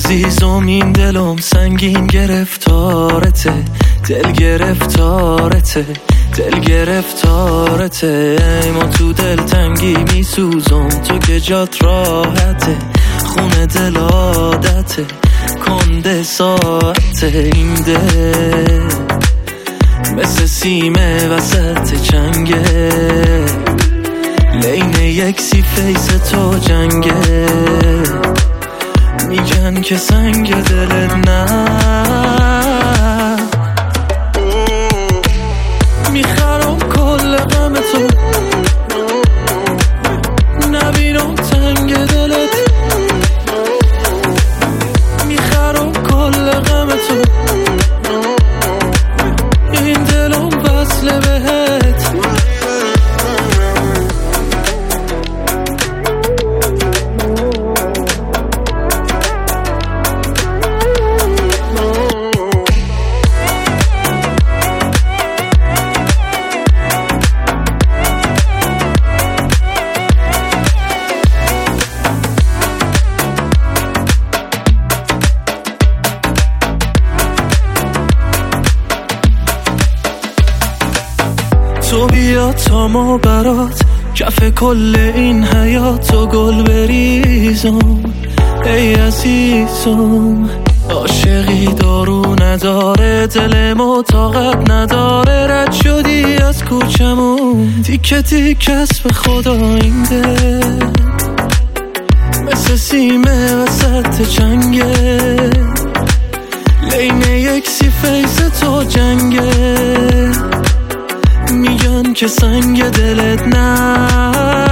عزیزم این دلم سنگین گرفتارته، دل گرفتارته، دل گرفتارته. ما تو دل تنگی میسوزم، تو که جات راحته، خونه دل عادته، کنده ساعته. این دل مثل سیمه وسط چنگه، لین یک سی فیس تو جنگه. میگن که سنگ دلت نه، میخرم کل غم تو، نبینم تنگ دلت، میخرم کل غم تو، این دلم وصله بهت. تو بیا تا ما برات کف کل این حیات و گل بریزم. ای عزیزم عاشقی دارو نداره، دل ما طاقت نداره، رد شدی از کوچمون تیکه تیکه است به خدا. این دل مثل سیمه وسط چنگه، لین یک سی فیس تو جنگه. میگن که سنگ دلت نه،